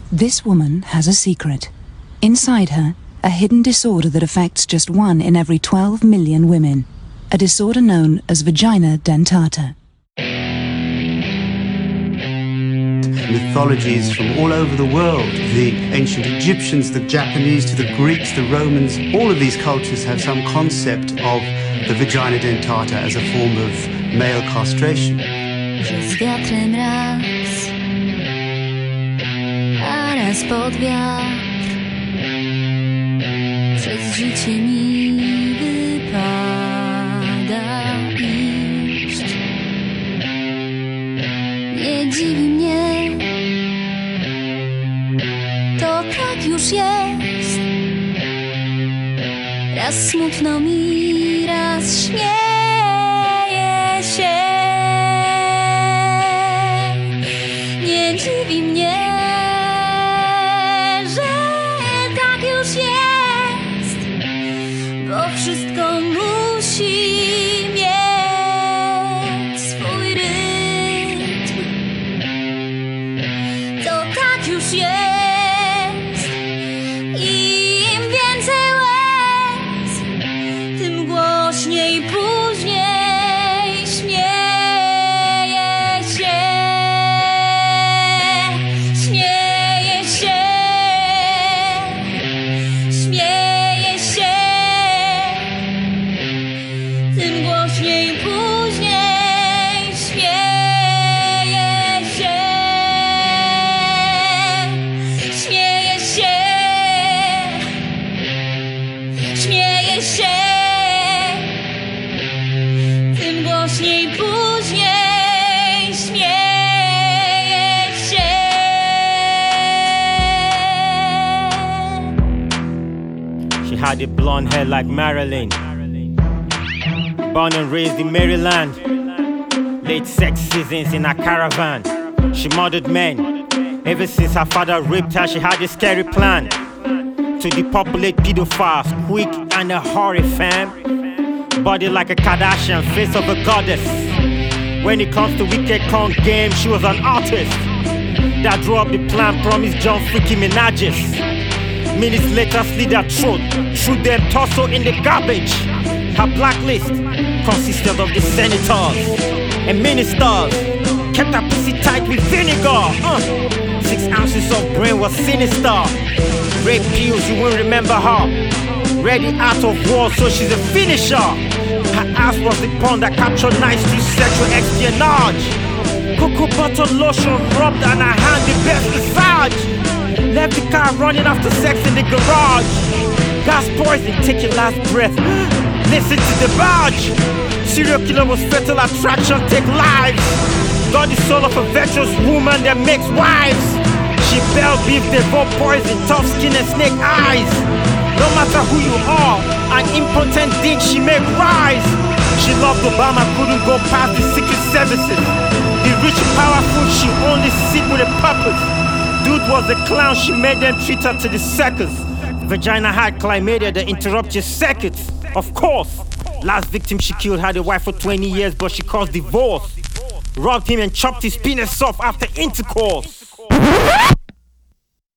This woman has a secret. Inside her, a hidden disorder that affects just 1 in every 12 million women. A disorder known as vagina dentata. Mythologies from all over the world, the ancient Egyptians, the Japanese, to the Greeks, the Romans, all of these cultures have some concept of the vagina dentata as a form of male castration. Przez wiatrem raz, a raz pod wiatr, przez życie mi wypada iść. Nie dziwi mnie, to tak już jest. Raz smutno mi, raz śmieję się. Nie dziwi mnie, że tak już jest, bo wszystko musi mieć swój rytm. To tak już jest i im więcej łez, tym głośniej później śmieję się. Śmieję się, śmieję się, tym głośniej później śmieję się. Śmieję się, śmieję się, tym głośniej później śmieję się. She had the blonde hair like Marilyn. Born and raised in Maryland. Late sex seasons in a caravan. She murdered men. Ever since her father raped her, she had a scary plan to depopulate pedophiles, quick and a hurry, fam. Body like a Kardashian, face of a goddess. When it comes to wicked con game, she was an artist that drew up the plan, promised John freaky Minaj's. Minutes later, slit her throat, threw them torso in the garbage. Her blacklist consisted of the senators and ministers. Kept her pussy tight with vinegar. 6 ounces of brain was sinister. Rape pills, you won't remember her. Ready out of war, so she's a finisher. Her ass was the pawn that captured nights through sexual espionage. Cocoa butter lotion rubbed on her hand, the best massage. Left the car running after sex in the garage. Gas poison, take your last breath. Listen to the barge. Serial killer was fatal attraction, take lives. Got the soul of a virtuous woman that makes wives. She bell beef, devour poison, tough skin and snake eyes. No matter who you are, an impotent dick she make rise. She loved Obama, couldn't go past the secret services. The rich and powerful, she only sit with a purpose. Dude was a clown, she made them treat her to the circus. Vagina had chlamydia that interrupt your circuits. Of course, last victim she killed had a wife for 20 years, but she caused divorce. Robbed him and chopped his penis off after intercourse.